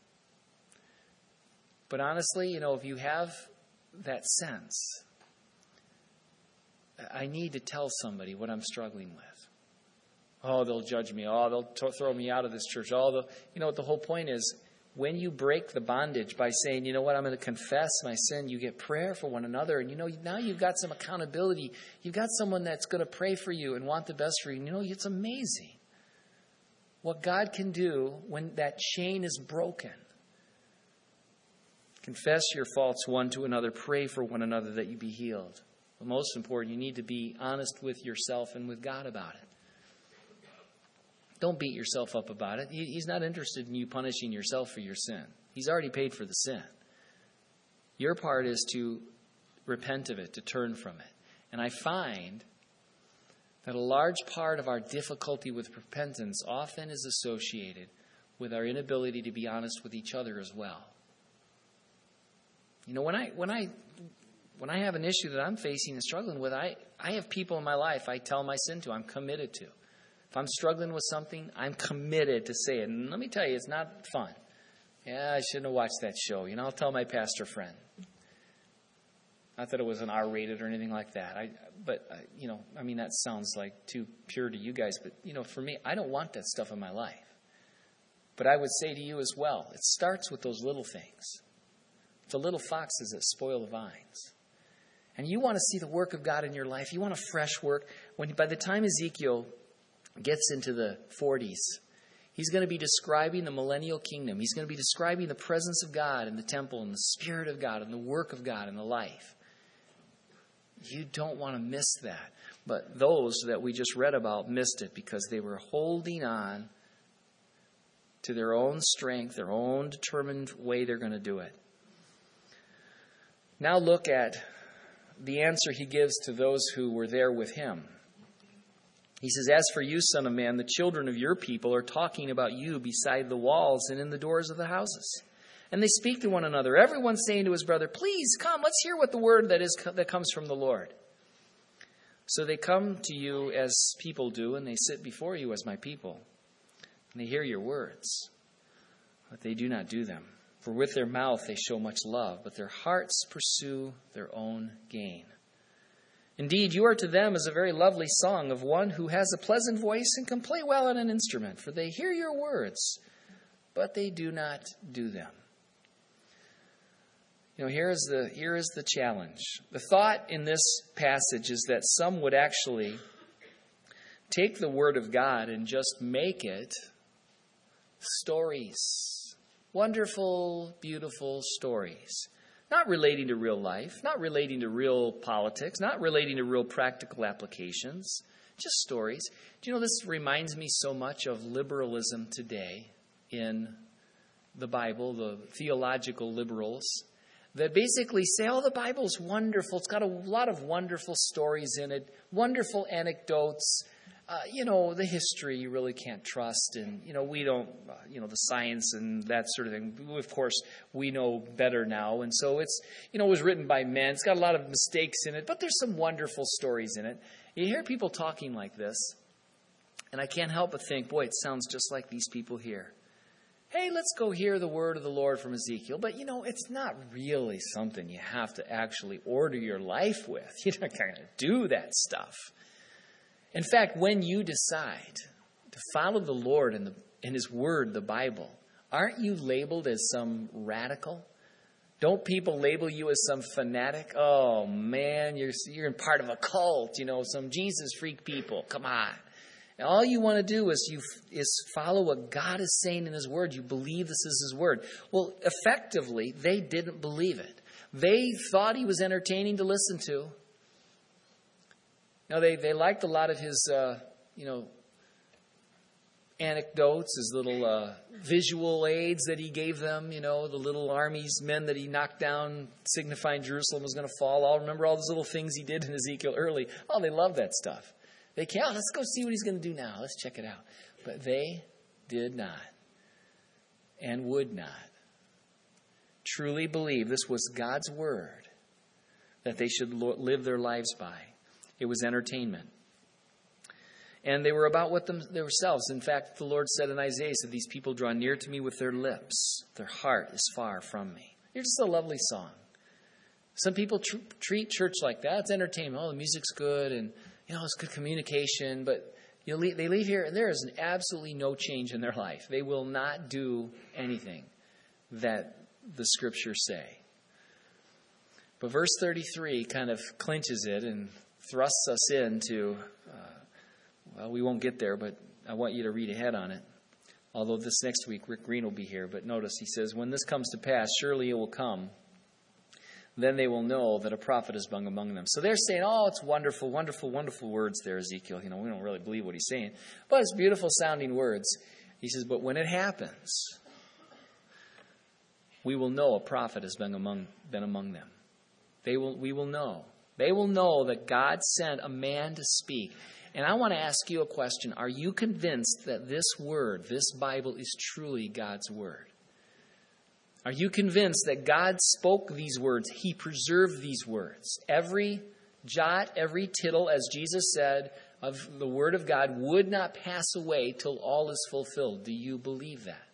But honestly, you know, if you have that sense, I need to tell somebody what I'm struggling with. Oh, they'll judge me. Oh, they'll t- throw me out of this church. Oh, they'll, you know what the whole point is? When you break the bondage by saying, you know what, I'm going to confess my sin, you get prayer for one another. And, you know, now you've got some accountability. You've got someone that's going to pray for you and want the best for you. And, you know, it's amazing what God can do when that chain is broken. Confess your faults one to another. Pray for one another that you be healed. But most important, you need to be honest with yourself and with God about it. Don't beat yourself up about it. He's not interested in you punishing yourself for your sin. He's already paid for the sin. Your part is to repent of it, to turn from it. And I find that a large part of our difficulty with repentance often is associated with our inability to be honest with each other as well. You know, when I when I when I have an issue that I'm facing and struggling with, I, I have people in my life I tell my sin to, I'm committed to. If I'm struggling with something, I'm committed to say it. And let me tell you, it's not fun. Yeah, I shouldn't have watched that show. You know, I'll tell my pastor friend. Not that it was an R-rated or anything like that. I, but, uh, you know, I mean, that sounds like too pure to you guys. But, you know, for me, I don't want that stuff in my life. But I would say to you as well, it starts with those little things. The little foxes that spoil the vines. And you want to see the work of God in your life. You want a fresh work. When by the time Ezekiel gets into the forties, he's going to be describing the millennial kingdom. He's going to be describing the presence of God in the temple and the Spirit of God and the work of God in the life. You don't want to miss that. But those that we just read about missed it because they were holding on to their own strength, their own determined way they're going to do it. Now look at the answer he gives to those who were there with him. He says, as for you, son of man, the children of your people are talking about you beside the walls and in the doors of the houses. And they speak to one another, everyone saying to his brother, please come, let's hear what the word that is that comes from the Lord. So they come to you as people do, and they sit before you as my people. And they hear your words, but they do not do them. For with their mouth they show much love, but their hearts pursue their own gain. Indeed, you are to them as a very lovely song of one who has a pleasant voice and can play well on an instrument, for they hear your words, but they do not do them. You know, here is the here is the challenge. The thought in this passage is that some would actually take the Word of God and just make it stories. Wonderful, beautiful stories. Not relating to real life, not relating to real politics, not relating to real practical applications, just stories. Do you know, this reminds me so much of liberalism today in the Bible, the theological liberals, that basically say, oh, the Bible's wonderful. It's got a lot of wonderful stories in it, wonderful anecdotes. Uh, you know, the history you really can't trust. And, you know, we don't, uh, you know, the science and that sort of thing. Of course, we know better now. And so it's, you know, it was written by men. It's got a lot of mistakes in it, but there's some wonderful stories in it. You hear people talking like this, and I can't help but think, boy, it sounds just like these people here. Hey, let's go hear the word of the Lord from Ezekiel. But, you know, it's not really something you have to actually order your life with. You're not going to do that stuff. In fact, when you decide to follow the Lord and, the, and His Word, the Bible, aren't you labeled as some radical? Don't people label you as some fanatic? Oh, man, you're, you're in part of a cult, you know, some Jesus freak people. Come on. And all you want to do is you is follow what God is saying in His Word. You believe this is His Word. Well, effectively, they didn't believe it. They thought He was entertaining to listen to. Now, they, they liked a lot of his, uh, you know, anecdotes, his little uh, visual aids that he gave them, you know, the little armies, men that he knocked down, signifying Jerusalem was going to fall. I'll remember all those little things he did in Ezekiel early. Oh, they loved that stuff. They came, oh, let's go see what he's going to do now. Let's check it out. But they did not and would not truly believe this was God's word that they should live their lives by. It was entertainment. And they were about what them, themselves. In fact, the Lord said in Isaiah, said, these people draw near to me with their lips. Their heart is far from me. It's just a lovely song. Some people tr- treat church like that. It's entertainment. Oh, the music's good and, you know, it's good communication. But you leave, they leave here and there is absolutely no change in their life. They will not do anything that the scriptures say. But verse thirty-three kind of clinches it and thrusts us into, uh, well, we won't get there, but I want you to read ahead on it. Although this next week, Rick Green will be here. But notice he says, when this comes to pass, surely it will come. Then they will know that a prophet is among them. So they're saying, oh, it's wonderful, wonderful, wonderful words there, Ezekiel. You know, we don't really believe what he's saying. But it's beautiful sounding words. He says, but when it happens, we will know a prophet has been among, been among them. They will, we will know. They will know that God sent a man to speak. And I want to ask you a question. Are you convinced that this word, this Bible, is truly God's word? Are you convinced that God spoke these words? He preserved these words. Every jot, every tittle, as Jesus said, of the word of God would not pass away till all is fulfilled. Do you believe that?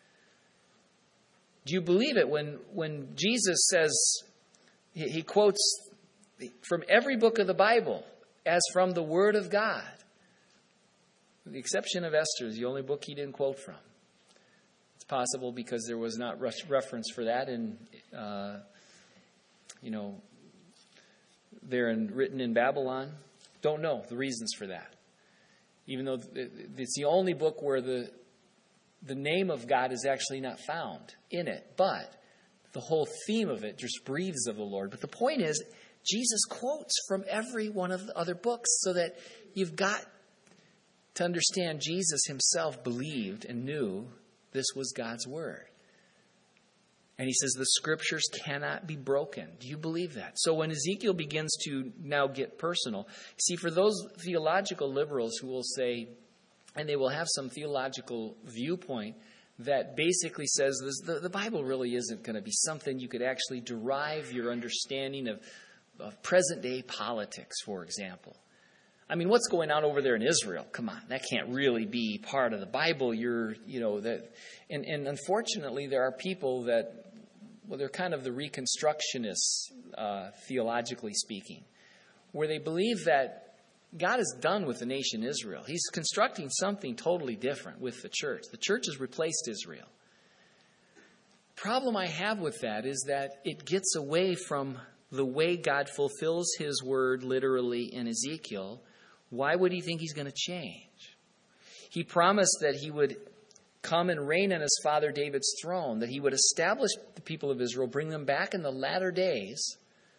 Do you believe it when, when Jesus says, he, he quotes from every book of the Bible as from the Word of God? With the exception of Esther, is the only book he didn't quote from. It's possible because there was not reference for that in, uh, you know, there in, written in Babylon. Don't know the reasons for that. Even though it's the only book where the the name of God is actually not found in it. But the whole theme of it just breathes of the Lord. But the point is, Jesus quotes from every one of the other books so that you've got to understand Jesus himself believed and knew this was God's word. And he says the scriptures cannot be broken. Do you believe that? So when Ezekiel begins to now get personal, see, for those theological liberals who will say, and they will have some theological viewpoint that basically says this, the, the Bible really isn't going to be something you could actually derive your understanding of of present-day politics, for example. I mean, what's going on over there in Israel? Come on, that can't really be part of the Bible. You're, you know, that, and, and unfortunately, there are people that, well, they're kind of the Reconstructionists, uh, theologically speaking, where they believe that God is done with the nation Israel. He's constructing something totally different with the church. The church has replaced Israel. problem I have with that is that it gets away from the way God fulfills his word literally in Ezekiel. Why would he think he's going to change? He promised that he would come and reign on his father David's throne, that he would establish the people of Israel, bring them back in the latter days.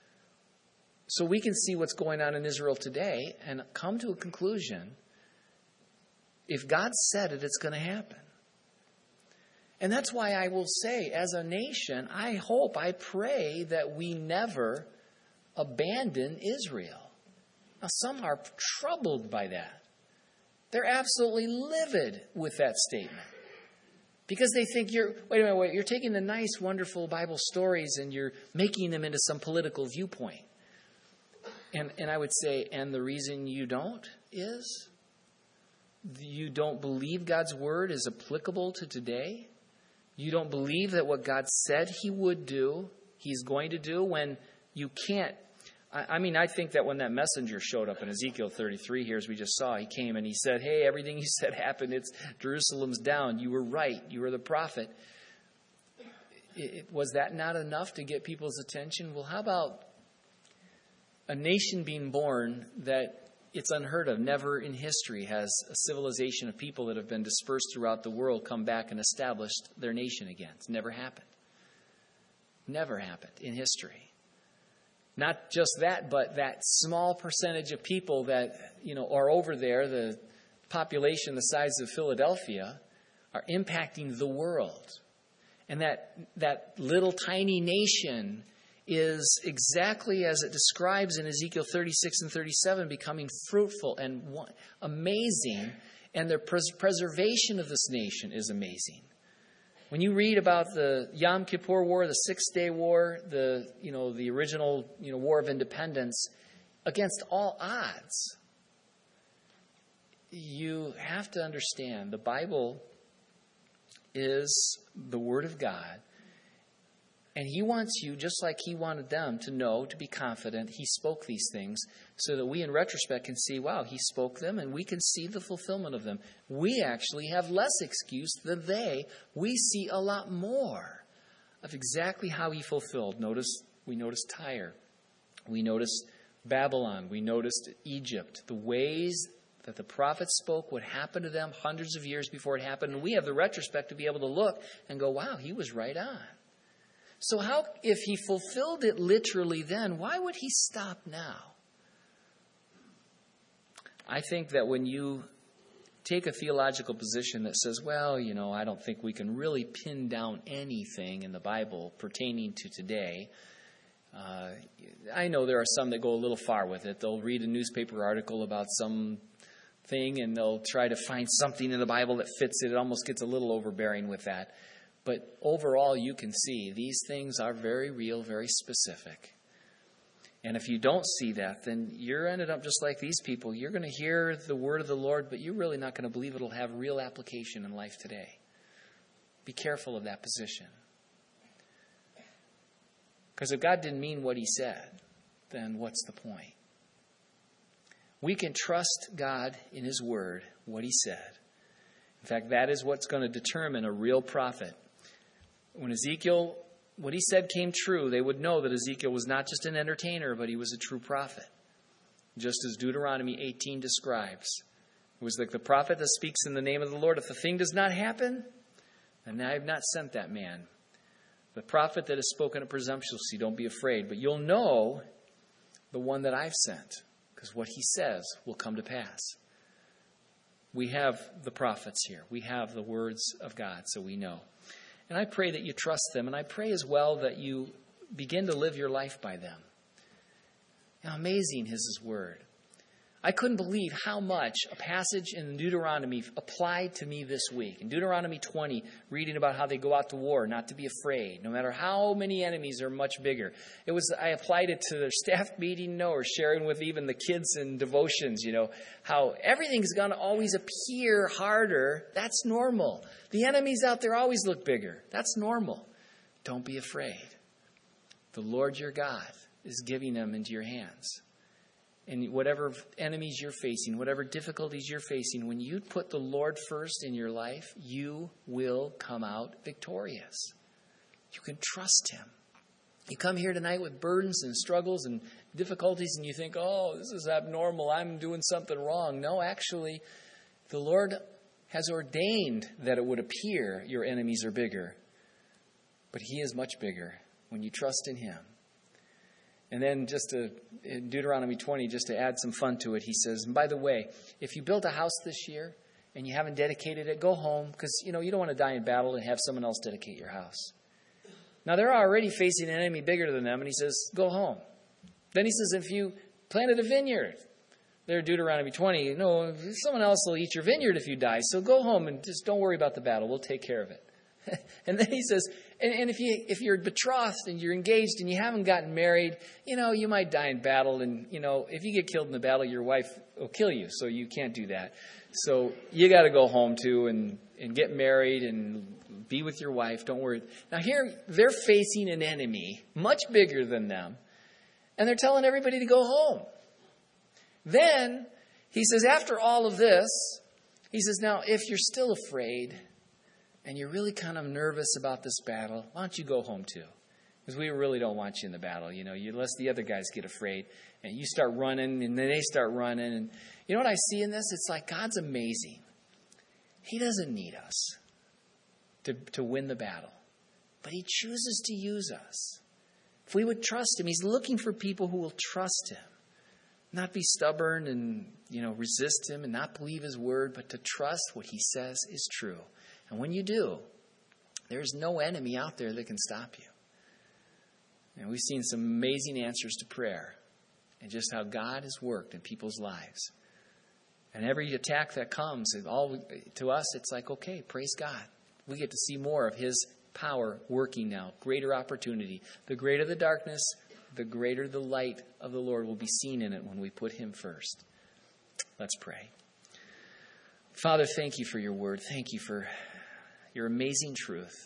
So we can see what's going on in Israel today and come to a conclusion. If God said it, it's going to happen. And that's why I will say, as a nation, I hope, I pray that we never abandon Israel. Now, some are troubled by that. They're absolutely livid with that statement. Because they think you're, wait a minute, wait, you're taking the nice, wonderful Bible stories and you're making them into some political viewpoint. And, and I would say, and the reason you don't is you don't believe God's word is applicable to today. You don't believe that what God said he would do, he's going to do when you can't. I, I mean, I think that when that messenger showed up in Ezekiel thirty-three here, as we just saw, he came and he said, hey, everything you said happened. It's Jerusalem's down. You were right. You were the prophet. It, it, was that not enough to get people's attention? Well, how about a nation being born that it's unheard of? Never in history has a civilization of people that have been dispersed throughout the world come back and established their nation again. It's never happened. Never happened in history. Not just that, but that small percentage of people that, you know, are over there, the population the size of Philadelphia, are impacting the world. And that that little tiny nation is exactly as it describes in Ezekiel thirty-six and thirty-seven, becoming fruitful and amazing, and the pres- preservation of this nation is amazing. When you read about the Yom Kippur War, the Six-Day War, the you know the original you know War of Independence, against all odds, you have to understand the Bible is the Word of God. And he wants you, just like he wanted them, to know, to be confident he spoke these things so that we in retrospect can see, wow, he spoke them and we can see the fulfillment of them. We actually have less excuse than they. We see a lot more of exactly how he fulfilled. Notice, we noticed Tyre. We noticed Babylon. We noticed Egypt. The ways that the prophets spoke would happen to them hundreds of years before it happened. And we have the retrospect to be able to look and go, wow, he was right on. So how, if he fulfilled it literally then, why would he stop now? I think that when you take a theological position that says, well, you know, I don't think we can really pin down anything in the Bible pertaining to today. Uh, I know there are some that go a little far with it. They'll read a newspaper article about some thing and they'll try to find something in the Bible that fits it. It almost gets a little overbearing with that. But overall, you can see these things are very real, very specific. And if you don't see that, then you're ended up just like these people. You're going to hear the word of the Lord, but you're really not going to believe it'll have real application in life today. Be careful of that position. Because if God didn't mean what he said, then what's the point? We can trust God in his word, what he said. In fact, that is what's going to determine a real prophet. When Ezekiel, what he said came true, they would know that Ezekiel was not just an entertainer, but he was a true prophet. Just as Deuteronomy eighteen describes. It was like the prophet that speaks in the name of the Lord. If the thing does not happen, then I have not sent that man. The prophet that has spoken it presumptuously, don't be afraid. But you'll know the one that I've sent, because what he says will come to pass. We have the prophets here. We have the words of God, so we know. And I pray that you trust them, and I pray as well that you begin to live your life by them. How amazing is his word. I couldn't believe how much a passage in Deuteronomy applied to me this week. In Deuteronomy twenty, reading about how they go out to war, not to be afraid, no matter how many enemies are much bigger. It was, I applied it to their staff meeting, no, or sharing with even the kids in devotions, you know, how everything's going to always appear harder. That's normal. The enemies out there always look bigger. That's normal. Don't be afraid. The Lord your God is giving them into your hands. And whatever enemies you're facing, whatever difficulties you're facing, when you put the Lord first in your life, you will come out victorious. You can trust him. You come here tonight with burdens and struggles and difficulties, and you think, oh, this is abnormal. I'm doing something wrong. No, actually, the Lord has ordained that it would appear your enemies are bigger. But he is much bigger when you trust in him. And then just to, in Deuteronomy twenty, just to add some fun to it, he says, and by the way, if you built a house this year and you haven't dedicated it, go home, because you know you don't want to die in battle and have someone else dedicate your house. Now, they're already facing an enemy bigger than them, and he says, go home. Then he says, if you planted a vineyard, there in Deuteronomy twenty, you know, someone else will eat your vineyard if you die, so go home and just don't worry about the battle. We'll take care of it. And then he says, and, and if you if you're betrothed and you're engaged and you haven't gotten married, you know, you might die in battle. And, you know, if you get killed in the battle, your wife will kill you. So you can't do that. So you got to go home too and, and get married and be with your wife. Don't worry. Now here, they're facing an enemy much bigger than them. And they're telling everybody to go home. Then he says, after all of this, he says, now, if you're still afraid and you're really kind of nervous about this battle, why don't you go home too? Because we really don't want you in the battle. You know, you, unless the other guys get afraid and you start running and then they start running. And you know what I see in this? It's like God's amazing. He doesn't need us to, to win the battle, but he chooses to use us. If we would trust him, he's looking for people who will trust him. Not be stubborn and, you know, resist him and not believe his word, but to trust what he says is true. And when you do, there's no enemy out there that can stop you. And we've seen some amazing answers to prayer and just how God has worked in people's lives. And every attack that comes, all to us, it's like, okay, praise God. We get to see more of his power working now. Greater opportunity. The greater the darkness, the greater the light of the Lord will be seen in it when we put him first. Let's pray. Father, thank you for your word. Thank you for your amazing truth.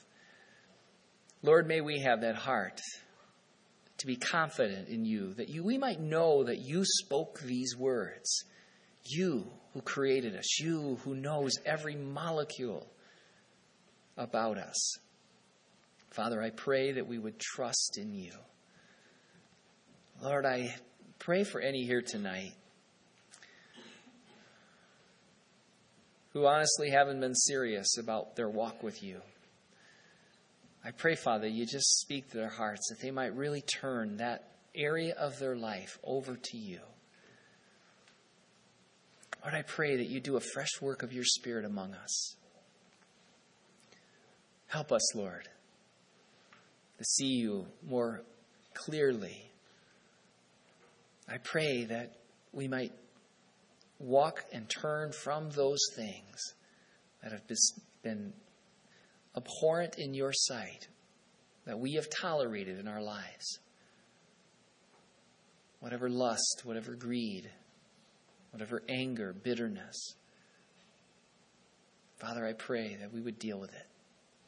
Lord, may we have that heart to be confident in you, that you we might know that you spoke these words. You who created us, you who knows every molecule about us. Father, I pray that we would trust in you. Lord, I pray for any here tonight who honestly haven't been serious about their walk with you. I pray, Father, you just speak to their hearts, that they might really turn that area of their life over to you. Lord, I pray that you do a fresh work of your Spirit among us. Help us, Lord, to see you more clearly. I pray that we might walk and turn from those things that have been abhorrent in your sight, that we have tolerated in our lives. Whatever lust, whatever greed, whatever anger, bitterness. Father, I pray that we would deal with it.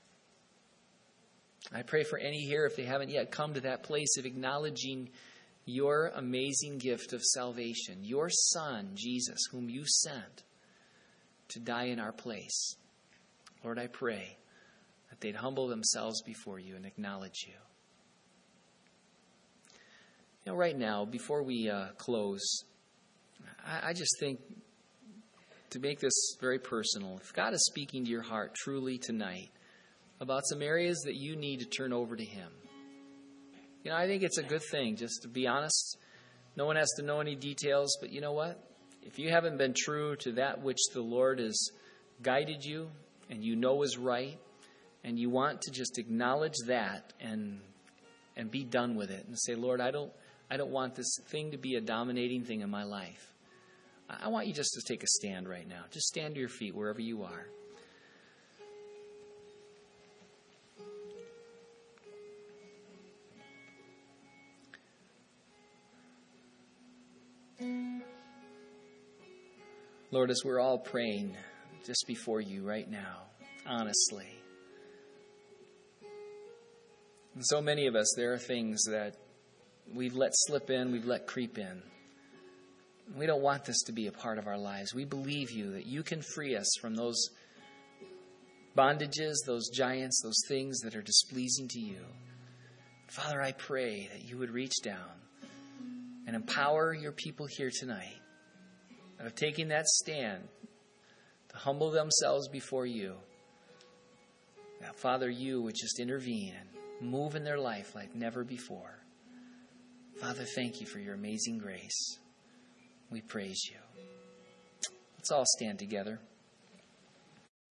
I pray for any here, if they haven't yet come to that place of acknowledging your amazing gift of salvation, your Son, Jesus, whom you sent to die in our place. Lord, I pray that they'd humble themselves before you and acknowledge you. You know, right now, before we uh, close, I, I just think, to make this very personal, if God is speaking to your heart truly tonight about some areas that you need to turn over to him, you know, I think it's a good thing, just to be honest. No one has to know any details, but you know what? If you haven't been true to that which the Lord has guided you and you know is right, and you want to just acknowledge that and and be done with it and say, Lord, I don't I don't want this thing to be a dominating thing in my life. I want you just to take a stand right now. Just stand to your feet wherever you are. Lord, as we're all praying just before you right now, honestly. And so many of us, there are things that we've let slip in, we've let creep in. We don't want this to be a part of our lives. We believe you that you can free us from those bondages, those giants, those things that are displeasing to you. Father, I pray that you would reach down and empower your people here tonight that have taken that stand to humble themselves before you. That, Father, you would just intervene and move in their life like never before. Father, thank you for your amazing grace. We praise you. Let's all stand together.